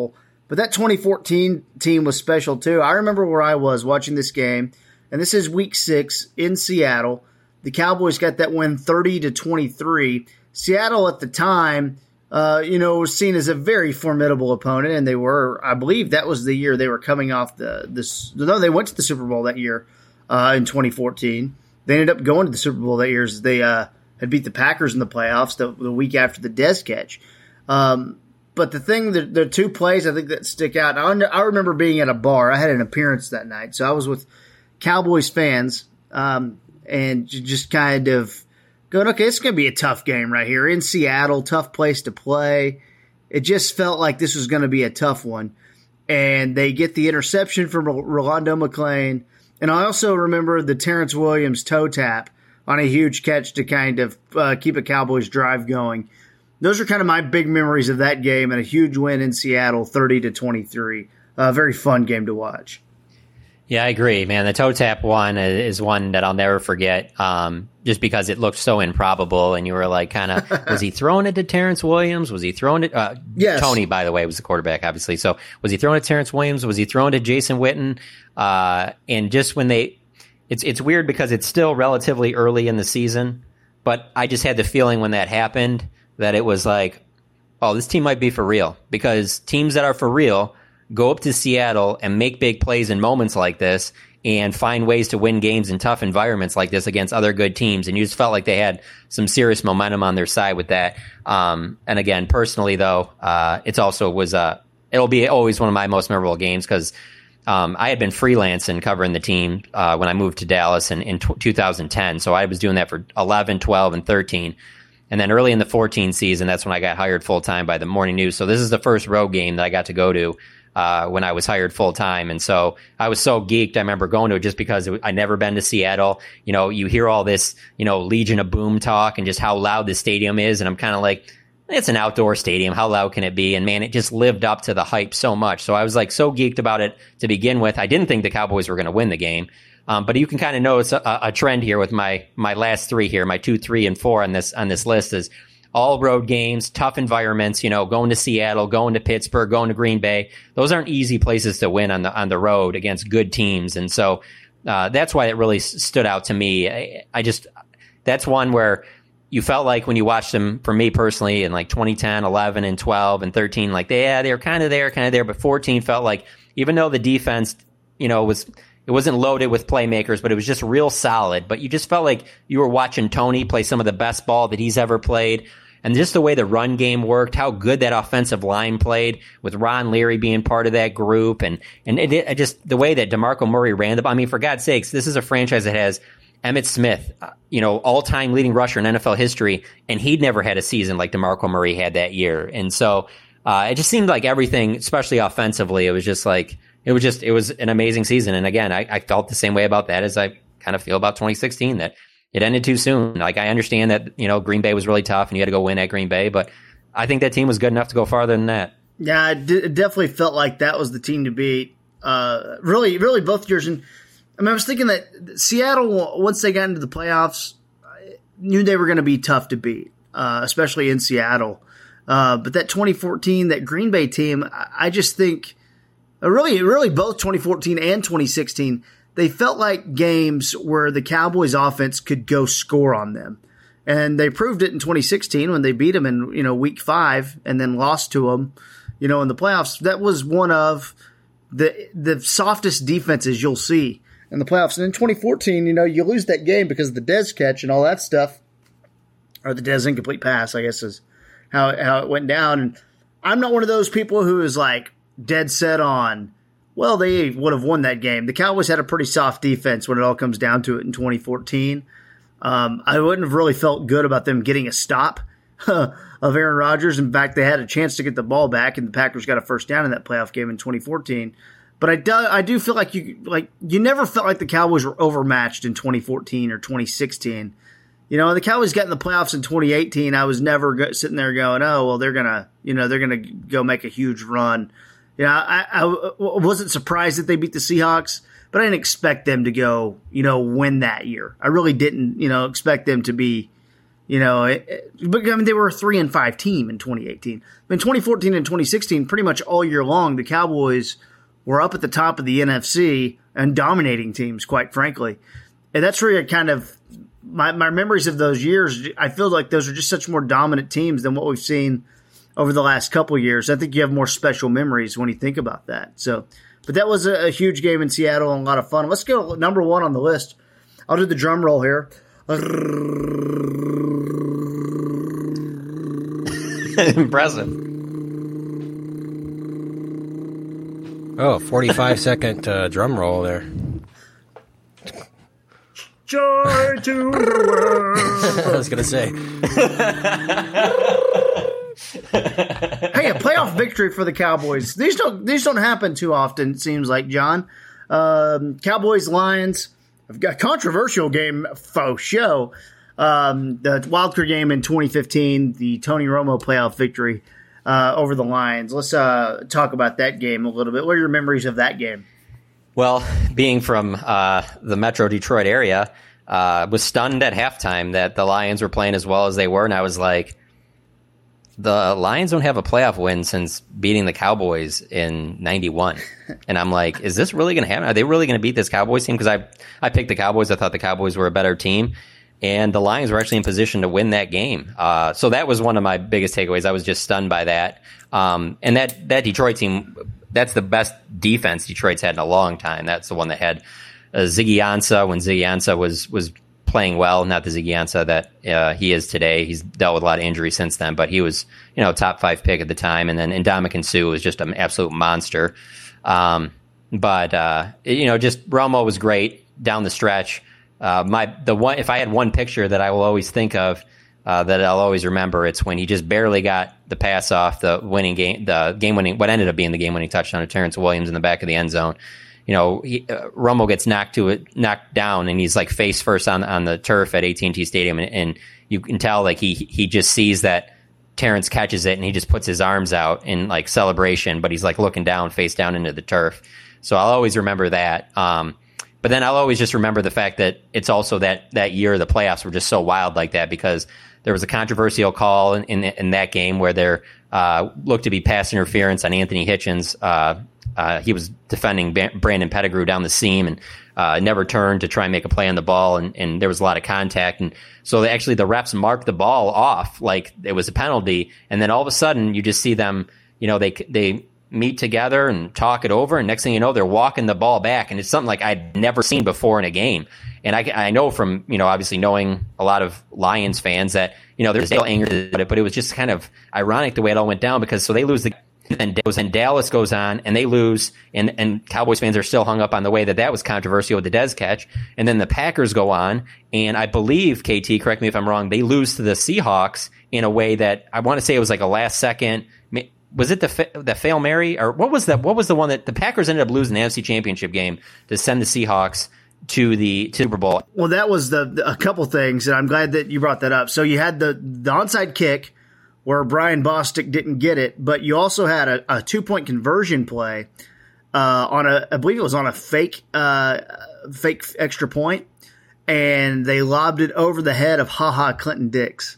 But that twenty fourteen team was special too. I remember where I was watching this game, and this is week six in Seattle. The Cowboys got that win thirty to twenty-three. Seattle at the time, uh, you know, was seen as a very formidable opponent, and they were, I believe that was the year they were coming off the, this, no, they went to the Super Bowl that year uh, in twenty fourteen. They ended up going to the Super Bowl that year as they uh, had beat the Packers in the playoffs the, the week after the Dez catch. Um, but the thing, the, the two plays I think that stick out, I, I remember being at a bar. I had an appearance that night, so I was with Cowboys fans, um, and just kind of going, okay, it's going to be a tough game right here in Seattle, tough place to play. It just felt like this was going to be a tough one. And they get the interception from Rolando McClain. And I also remember the Terrence Williams toe tap on a huge catch to kind of uh, keep a Cowboys drive going. Those are kind of my big memories of that game, and a huge win in Seattle, thirty to twenty-three. A very fun game to watch. Yeah, I agree, man. The toe tap one is one that I'll never forget, um, just because it looked so improbable, and you were like, kind of, was he throwing it to Terrence Williams? Was he throwing it? Uh, yes. Tony, by the way, was the quarterback, obviously. So was he throwing it to Terrence Williams? Was he throwing it to Jason Witten? Uh, and just when they, it's it's weird because it's still relatively early in the season, but I just had the feeling when that happened that it was like, oh, this team might be for real, because teams that are for real go up to Seattle and make big plays in moments like this and find ways to win games in tough environments like this against other good teams. And you just felt like they had some serious momentum on their side with that. Um, and again, personally though, uh, it's also was, uh, it'll be always one of my most memorable games because, um, I had been freelancing covering the team, uh, when I moved to Dallas in, in t- two thousand ten. So I was doing that for eleven, twelve, and thirteen. And then early in the fourteen season, that's when I got hired full time by the Morning News. So this is the first road game that I got to go to Uh, when I was hired full time. And so I was so geeked. I remember going to it just because it, I'd never been to Seattle. You know, you hear all this, you know, Legion of Boom talk and just how loud the stadium is. And I'm kind of like, it's an outdoor stadium. How loud can it be? And man, it just lived up to the hype so much. So I was like so geeked about it to begin with. I didn't think the Cowboys were going to win the game. Um, but you can kind of notice a, a trend here with my, my last three here, my two, three, and four on this, on this list is all road games, tough environments, you know, going to Seattle, going to Pittsburgh, going to Green Bay. Those aren't easy places to win on the on the road against good teams. And so uh, that's why it really s- stood out to me. I, I just, that's one where you felt like when you watched them, for me personally, in like twenty ten, eleven, and twelve, and thirteen, like, they, yeah, they were kind of there, kind of there. But fourteen felt like, even though the defense, you know, was, it wasn't loaded with playmakers, but it was just real solid. But you just felt like you were watching Tony play some of the best ball that he's ever played. And just the way the run game worked, how good that offensive line played with Ron Leary being part of that group. And, and it, it just the way that DeMarco Murray ran the ball. I mean, for God's sakes, this is a franchise that has Emmitt Smith, uh, you know, all-time leading rusher in N F L history. And he'd never had a season like DeMarco Murray had that year. And so uh, it just seemed like everything, especially offensively, it was just like, It was just, it was an amazing season. And again, I, I felt the same way about that as I kind of feel about twenty sixteen, that it ended too soon. Like, I understand that, you know, Green Bay was really tough and you had to go win at Green Bay, but I think that team was good enough to go farther than that. Yeah, it, d- it definitely felt like that was the team to beat. Uh, really, really both years. And I mean, I was thinking that Seattle, once they got into the playoffs, knew they were going to be tough to beat, uh, especially in Seattle. Uh, but that twenty fourteen, that Green Bay team, I, I just think, Really, really both twenty fourteen and twenty sixteen, they felt like games where the Cowboys offense could go score on them. And they proved it in twenty sixteen when they beat them in, you know, week five and then lost to them, you know, in the playoffs. That was one of the the softest defenses you'll see in the playoffs. And in twenty fourteen, you know, you lose that game because of the Dez catch and all that stuff, or the Dez incomplete pass, I guess is how, how it went down. And I'm not one of those people who is like, dead set on, well, they would have won that game. The Cowboys had a pretty soft defense when it all comes down to it in twenty fourteen. Um, I wouldn't have really felt good about them getting a stop of Aaron Rodgers. In fact, they had a chance to get the ball back, and the Packers got a first down in that playoff game in twenty fourteen. But I do, I do feel like you like you never felt like the Cowboys were overmatched in twenty fourteen or twenty sixteen. You know, the Cowboys got in the playoffs in twenty eighteen. I was never go, sitting there going, oh, well, they're gonna, you know, they're gonna go make a huge run. You know, I, I wasn't surprised that they beat the Seahawks, but I didn't expect them to go, you know, win that year. I really didn't, you know, expect them to be, You know, it, it, but I mean, they were a three and five team in twenty eighteen. In twenty fourteen and twenty sixteen, pretty much all year long, the Cowboys were up at the top of the N F C and dominating teams, quite frankly. And that's really kind of my, my memories of those years. I feel like those are just such more dominant teams than what we've seen over the last couple of years. I think you have more special memories when you think about that. So, but that was a, a huge game in Seattle and a lot of fun. Let's go number one on the list. I'll do the drum roll here. Impressive. Oh, forty-five second uh, drum roll there. Joy to the world. I was going to say. Hey, a playoff victory for the Cowboys. These don't these don't happen too often, it seems like, John. Um, Cowboys, Lions. I've got a controversial game, faux show. Um, the wildcard game in twenty fifteen, the Tony Romo playoff victory uh, over the Lions. Let's uh, talk about that game a little bit. What are your memories of that game? Well, being from uh, the Metro Detroit area, I uh, was stunned at halftime that the Lions were playing as well as they were, and I was like, the Lions don't have a playoff win since beating the Cowboys in ninety-one. And I'm like, is this really going to happen? Are they really going to beat this Cowboys team? Because I, I picked the Cowboys. I thought the Cowboys were a better team. And the Lions were actually in position to win that game. Uh, so that was one of my biggest takeaways. I was just stunned by that. Um, and that, that Detroit team, that's the best defense Detroit's had in a long time. That's the one that had uh, Ziggy Ansah when Ziggy Ansah was was playing well. Not the Ziggy Ansah that uh, he is today. He's dealt with a lot of injuries since then, but he was, you know, top five pick at the time. And then Ndamukong Suh was just an absolute monster. Um, but uh, you know, just Romo was great down the stretch. Uh, my the one if I had one picture that I will always think of, uh, that I'll always remember, it's when he just barely got the pass off the winning game, the game winning, what ended up being the game winning touchdown to Terrence Williams in the back of the end zone. You know, he, uh, Romo gets knocked to it, knocked down, and he's like face first on on the turf at A T and T Stadium, and, and you can tell like he he just sees that Terrence catches it, and he just puts his arms out in like celebration, but he's like looking down, face down into the turf. So I'll always remember that. Um, But then I'll always just remember the fact that it's also that, that year the playoffs were just so wild like that because there was a controversial call in, in, in that game where there uh, looked to be pass interference on Anthony Hitchens. Uh, uh, he was defending Brandon Pettigrew down the seam and uh, never turned to try and make a play on the ball, and, and there was a lot of contact. And so they actually the refs marked the ball off like it was a penalty, and then all of a sudden you just see them, you know, they they – meet together and talk it over, and next thing you know, they're walking the ball back, and it's something like I'd never seen before in a game. And I, I know from, you know, obviously knowing a lot of Lions fans that, you know, there's still anger about it, but it was just kind of ironic the way it all went down because so they lose the and and Dallas goes on and they lose, and, and Cowboys fans are still hung up on the way that that was controversial with the Dez catch, and then the Packers go on, and I believe, K T, correct me if I'm wrong, they lose to the Seahawks in a way that I want to say it was like a last second. Was it the the Fail Mary, or what was that? What was the one that the Packers ended up losing the N F C Championship game to send the Seahawks to the to Super Bowl? Well, that was the, the a couple things, and I'm glad that you brought that up. So you had the the onside kick where Brian Bostic didn't get it, but you also had a, a two point conversion play uh, on a I believe it was on a fake uh, fake extra point, and they lobbed it over the head of Ha Ha Clinton Dix.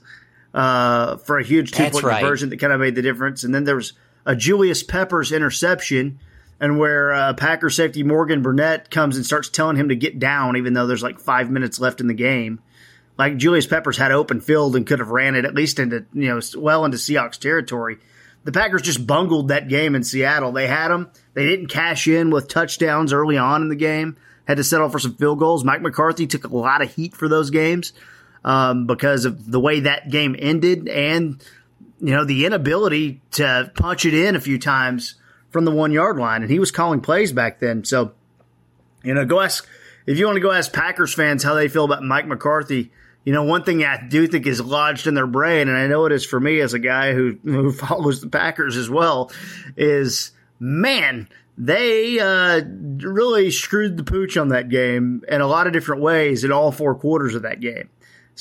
Uh, for a huge two-point right. conversion that kind of made the difference. And then there was a Julius Peppers interception, and where uh, Packer safety Morgan Burnett comes and starts telling him to get down, even though there's like five minutes left in the game. Like Julius Peppers had open field and could have ran it at least into, you know, well into Seahawks territory. The Packers just bungled that game in Seattle. They had them. They didn't cash in with touchdowns early on in the game. Had to settle for some field goals. Mike McCarthy took a lot of heat for those games. Um, because of the way that game ended and, you know, the inability to punch it in a few times from the one-yard line. And he was calling plays back then. So, you know, go ask – if you want to go ask Packers fans how they feel about Mike McCarthy, you know, one thing I do think is lodged in their brain, and I know it is for me as a guy who, who follows the Packers as well, is, man – they uh, really screwed the pooch on that game in a lot of different ways in all four quarters of that game.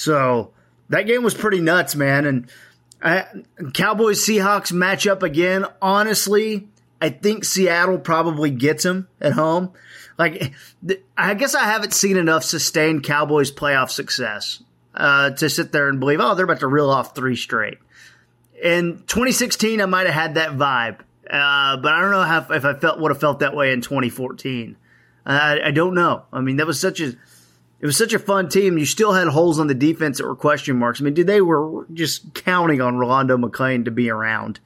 So that game was pretty nuts, man. And I, Cowboys Seahawks match up again. Honestly, I think Seattle probably gets them at home. Like, I guess I haven't seen enough sustained Cowboys playoff success uh, to sit there and believe, oh, they're about to reel off three straight. In twenty sixteen, I might have had that vibe, uh, but I don't know how, if I felt would have felt that way in twenty fourteen. I, I don't know. I mean, that was such a it was such a fun team. You still had holes on the defense that were question marks. I mean, dude, they were just counting on Rolando McClain to be around.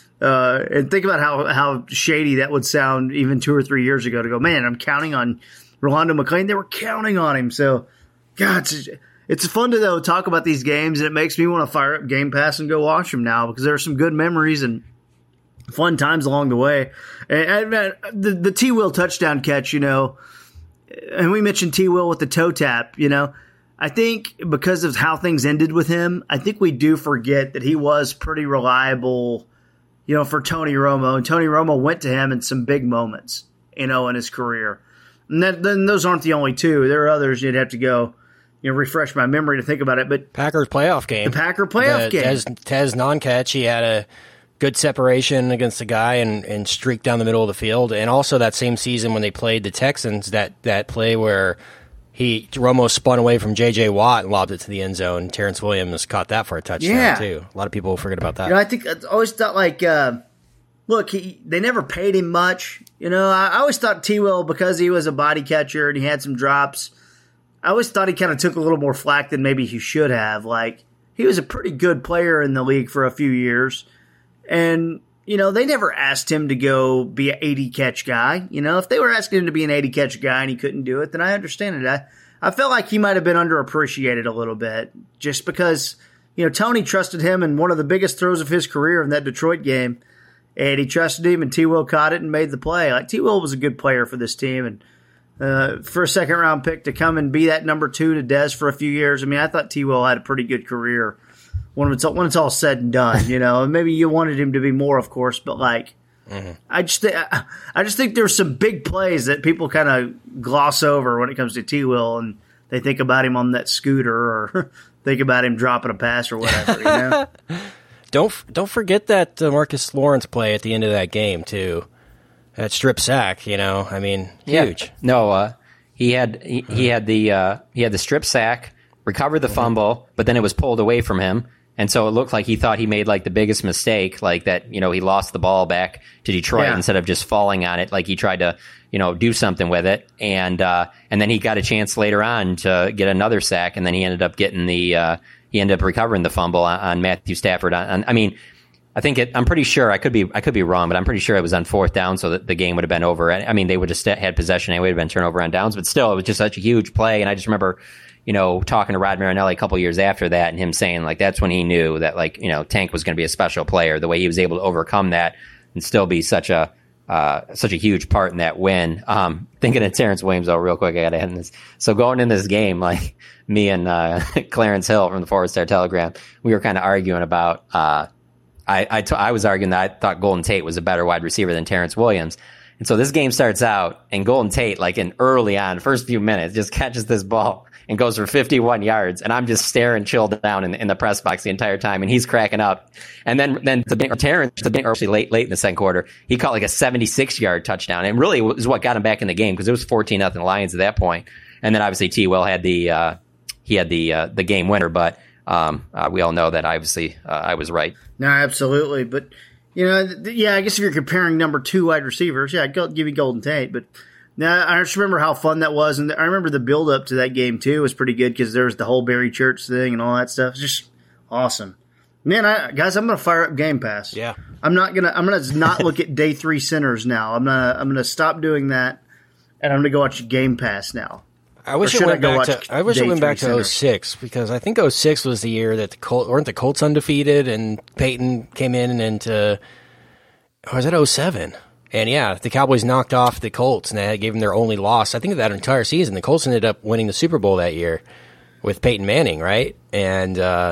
Uh, and think about how how shady that would sound even two or three years ago. To go, man, I'm counting on Rolando McClain. They were counting on him. So, God, it's, it's fun to though talk about these games, and it makes me want to fire up Game Pass and go watch them now because there are some good memories and fun times along the way. And, and the, the T. Will touchdown catch, you know, and we mentioned T. Will with the toe tap, you know, I think because of how things ended with him, I think we do forget that he was pretty reliable, you know, for Tony Romo. And Tony Romo went to him in some big moments, you know, in his career. And that, then those aren't the only two. There are others you'd have to go, you know, refresh my memory to think about it. But Packers playoff game. The Packer playoff the, game. Tez, Tez non-catch, he had a good separation against the guy and, and streaked down the middle of the field. And also that same season when they played the Texans, that, that play where he Romo spun away from J J. Watt and lobbed it to the end zone. Terrence Williams caught that for a touchdown, yeah. too. A lot of people forget about that. You know, I think I always thought, like, uh, look, he, they never paid him much. You know, I, I always thought T. Will, because he was a body catcher and he had some drops, I always thought he kind of took a little more flack than maybe he should have. Like, he was a pretty good player in the league for a few years. And, you know, they never asked him to go be an eighty-catch guy. You know, if they were asking him to be an eighty-catch guy and he couldn't do it, then I understand it. I, I felt like he might have been underappreciated a little bit just because, you know, Tony trusted him in one of the biggest throws of his career in that Detroit game. And he trusted him, and T. Will caught it and made the play. Like, T. Will was a good player for this team. And uh, for a second-round pick to come and be that number two to Dez for a few years, I mean, I thought T. Will had a pretty good career when it's, when it's all said and done, you know. Maybe you wanted him to be more, of course, but, like, mm-hmm. I just th- I just think there's some big plays that people kind of gloss over when it comes to T. Will, and they think about him on that scooter or think about him dropping a pass or whatever, you know. Don't don't forget that uh, Marcus Lawrence play at the end of that game too. That strip sack, you know. I mean, huge. Yeah. No, uh, he had he, he had the uh, he had the strip sack, recovered the mm-hmm. fumble, but then it was pulled away from him, and so it looked like he thought he made like the biggest mistake, like that. You know, he lost the ball back to Detroit yeah. instead of just falling on it, like he tried to you know do something with it, and uh, and then he got a chance later on to get another sack, and then he ended up getting the. Uh, He ended up recovering the fumble on, on Matthew Stafford. On, on, I mean, I think it, I'm pretty sure I could be I could be wrong, but I'm pretty sure it was on fourth down, so that the game would have been over. I mean, they would have st- had possession anyway, it would have been turnover on downs, but still, it was just such a huge play. And I just remember, you know, talking to Rod Marinelli a couple years after that, and him saying like that's when he knew that like you know Tank was going to be a special player. The way he was able to overcome that and still be such a uh, such a huge part in that win. Um, thinking of Terrence Williams, though, real quick, I got to end this. So going in this game, like. Me and uh, Clarence Hill from the Forward Star Telegram, we were kind of arguing about. Uh, I I, t- I was arguing that I thought Golden Tate was a better wide receiver than Terrence Williams, and so this game starts out, and Golden Tate, like in early on, first few minutes, just catches this ball and goes for fifty-one yards, and I'm just staring, chilled down in, in the press box the entire time, and he's cracking up, and then then the Terrence, the actually late late in the second quarter, he caught like a seventy-six yard touchdown, and really was what got him back in the game because it was fourteen nothing Lions at that point, and then obviously T. Will had the. Uh, He had the uh, the game winner, but um, uh, we all know that obviously uh, I was right. No, absolutely. But, you know, th- yeah, I guess if you're comparing number two wide receivers, yeah, I'd go, give you Golden Tate. But now I just remember how fun that was. And I remember the build-up to that game, too, was pretty good because there was the whole Barry Church thing and all that stuff. It's just awesome. Man, I, guys, I'm going to fire up Game Pass. Yeah. I'm not going to I'm going to not look at day three centers now. I'm gonna I'm going to stop doing that, and I'm going to go watch Game Pass now. I wish it went back to I wish it went back to oh six because I think oh six was the year that the Colts weren't the Colts undefeated and Peyton came in and to or was it oh seven? And yeah, the Cowboys knocked off the Colts and they gave them their only loss. I think of that entire season. The Colts ended up winning the Super Bowl that year with Peyton Manning, right? And uh,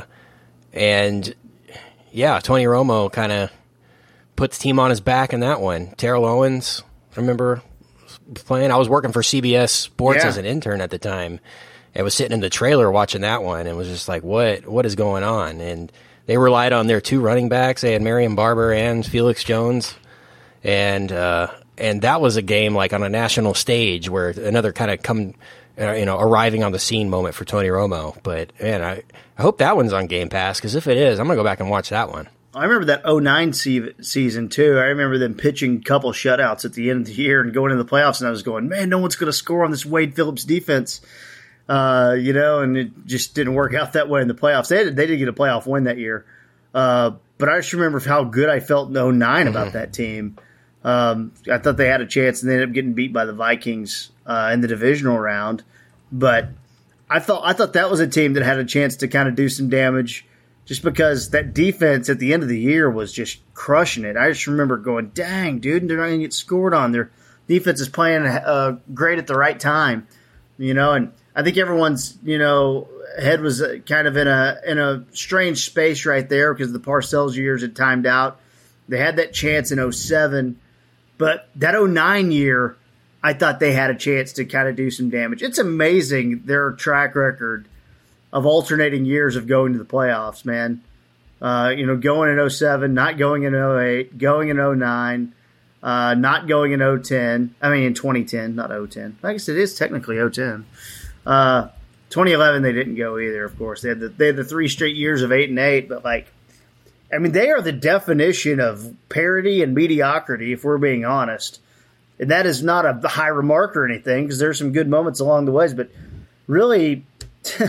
and yeah, Tony Romo kind of put the team on his back in that one. Terrell Owens, remember playing. I was working for C B S Sports yeah. as an intern at the time. I was sitting in the trailer watching that one and was just like, what what is going on? And they relied on their two running backs. They had Marion Barber and Felix Jones. And uh, and that was a game like on a national stage where another kind of come uh, you know, arriving on the scene moment for Tony Romo. But man, I, I hope that one's on Game Pass, because if it is, I'm gonna go back and watch that one. I remember that oh nine se- season too. I remember them pitching a couple shutouts at the end of the year and going into the playoffs, and I was going, man, no one's going to score on this Wade Phillips defense, uh, you know, and it just didn't work out that way in the playoffs. They, they did get a playoff win that year, uh, but I just remember how good I felt in oh nine about that team. Um, I thought they had a chance, and they ended up getting beat by the Vikings uh, in the divisional round. But I thought I thought that was a team that had a chance to kind of do some damage, just because that defense at the end of the year was just crushing it. I just remember going, dang, dude, they're not going to get scored on. Their defense is playing uh, great at the right time, you know. And I think everyone's, you know, head was kind of in a in a strange space right there because the Parcells years had timed out. They had that chance in oh seven, but that oh nine year, I thought they had a chance to kind of do some damage. It's amazing their track record of alternating years of going to the playoffs, man. Uh, you know, going in oh seven, not going in oh eight, going in oh nine, uh, not going in oh ten. I mean, in twenty ten, not oh ten. I guess it is technically oh ten. Uh, twenty eleven, they didn't go either, of course. They had the, they had the three straight years of eight and eight, but, like, I mean, they are the definition of parity and mediocrity, if we're being honest. And that is not a high remark or anything, because there's some good moments along the ways, but really –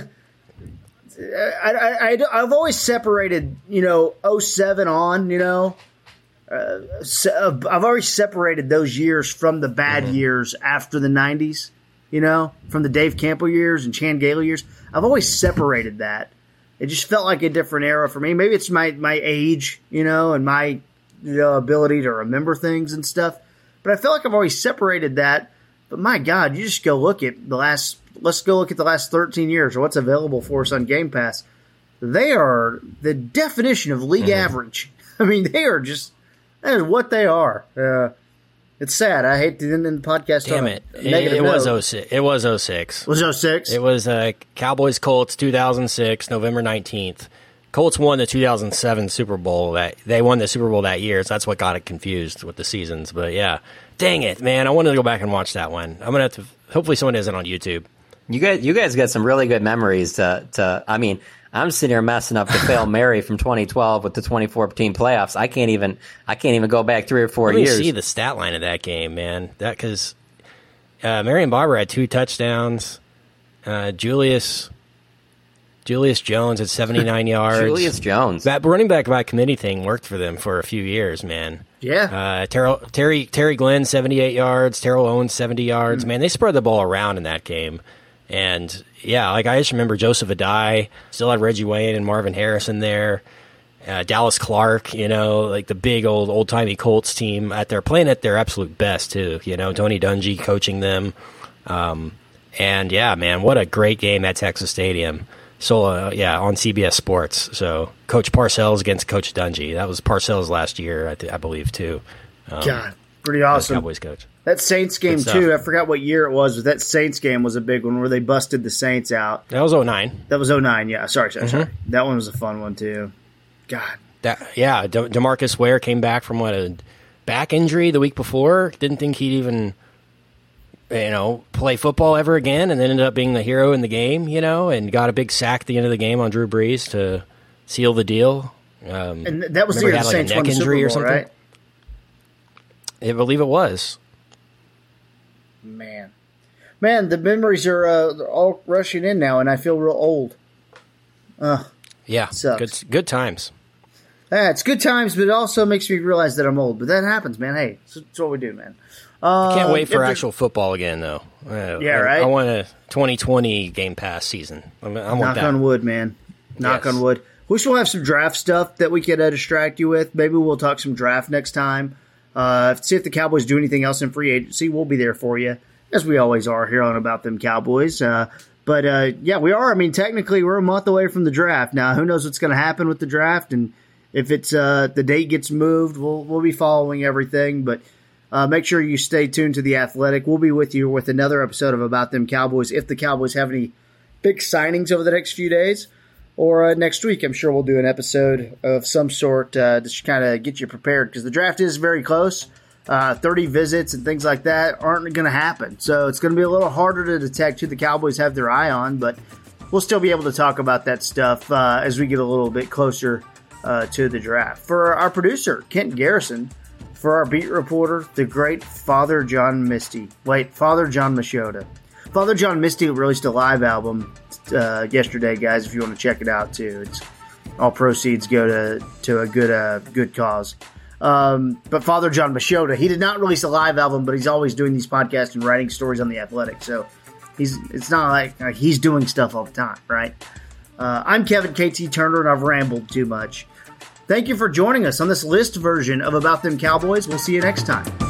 I, I, I, I've always separated, you know, oh seven on, you know. Uh, so I've always separated those years from the bad mm-hmm. years after the nineties, you know, from the Dave Campbell years and Chan Gailey years. I've always separated that. It just felt like a different era for me. Maybe it's my, my age, you know, and my you know, ability to remember things and stuff. But I feel like I've always separated that. But my God, you just go look at the last – let's go look at the last thirteen years or what's available for us on Game Pass. They are the definition of league mm-hmm. average. I mean, they are just – that is what they are. Uh, it's sad. I hate to end the podcast Damn on it. a It, negative it was note. oh six. It was oh six. Was oh six? It was uh, Cowboys Colts two thousand six, November nineteenth. Colts won the two thousand seven Super Bowl. That they won the Super Bowl that year, so that's what got it confused with the seasons. But yeah, dang it, man! I wanted to go back and watch that one. I'm gonna have to. Hopefully, someone has it on YouTube. You guys, you guys got some really good memories. To, to I mean, I'm sitting here messing up the Fail Mary from twenty twelve with the twenty fourteen playoffs. I can't even. I can't even go back three or four Let me years. see the stat line of that game, man. That because uh, Marion Barber had two touchdowns. Uh, Julius. Julius Jones had seventy-nine yards. Julius Jones. That running back by committee thing worked for them for a few years, man. Yeah. Uh, Terrell, Terry Terry Glenn, seventy-eight yards. Terrell Owens, seventy yards. Mm. Man, they spread the ball around in that game. And, yeah, like I just remember Joseph Adai, still had Reggie Wayne and Marvin Harrison there. Uh, Dallas Clark, you know, like the big old old-timey Colts team at their playing at their absolute best, too. You know, Tony Dungy coaching them. Um, and, yeah, man, what a great game at Texas Stadium. So, uh, yeah, on C B S Sports. So, Coach Parcells against Coach Dungy. That was Parcells last year, I, th- I believe, too. Um, God, pretty awesome. Cowboys coach. That Saints game, too, I forgot what year it was, but that Saints game was a big one where they busted the Saints out. That was oh nine. That was oh nine, yeah. Sorry, sorry, mm-hmm. sorry. That one was a fun one, too. God. That Yeah, De- DeMarcus Ware came back from, what, a back injury the week before. Didn't think he'd even... you know, play football ever again, and then ended up being the hero in the game, you know, and got a big sack at the end of the game on Drew Brees to seal the deal. Um, and that was the year the Saints won the Super Bowl, or something, right? I believe it was. Man. Man, the memories are uh, all rushing in now, and I feel real old. Uh, yeah, sucks. good good times. Yeah, it's good times, but it also makes me realize that I'm old. But that happens, man. Hey, it's what we do, man. I can't wait for actual football again, though. Uh, yeah, right? I, I want a twenty twenty Game Pass season. I, I want Knock that. on wood, man. Knock yes. on wood. Wish we'll have some draft stuff that we could uh, distract you with. Maybe we'll talk some draft next time. Uh, see if the Cowboys do anything else in free agency. We'll be there for you, as we always are here on About Them Cowboys. Uh, but, uh, yeah, we are. I mean, technically, we're a month away from the draft. Now, who knows what's going to happen with the draft, and if it's uh, the date gets moved, we'll we'll be following everything. But uh, make sure you stay tuned to The Athletic. We'll be with you with another episode of About Them Cowboys if the Cowboys have any big signings over the next few days. Or uh, next week, I'm sure we'll do an episode of some sort uh, to kind of get you prepared because the draft is very close. uh, thirty visits and things like that aren't going to happen. So it's going to be a little harder to detect who the Cowboys have their eye on, but we'll still be able to talk about that stuff uh, as we get a little bit closer uh, to the draft. For our producer, Kent Garrison, for our beat reporter, the great Father John Misty. Wait, Father John Machota. Father John Misty released a live album uh, yesterday, guys, if you want to check it out, too. It's all proceeds go to, to a good uh, good cause. Um, but Father John Machota, he did not release a live album, but he's always doing these podcasts and writing stories on The Athletic. So he's it's not like, like he's doing stuff all the time, right? Uh, I'm Kevin K T Turner, and I've rambled too much. Thank you for joining us on this list version of About Them Cowboys. We'll see you next time.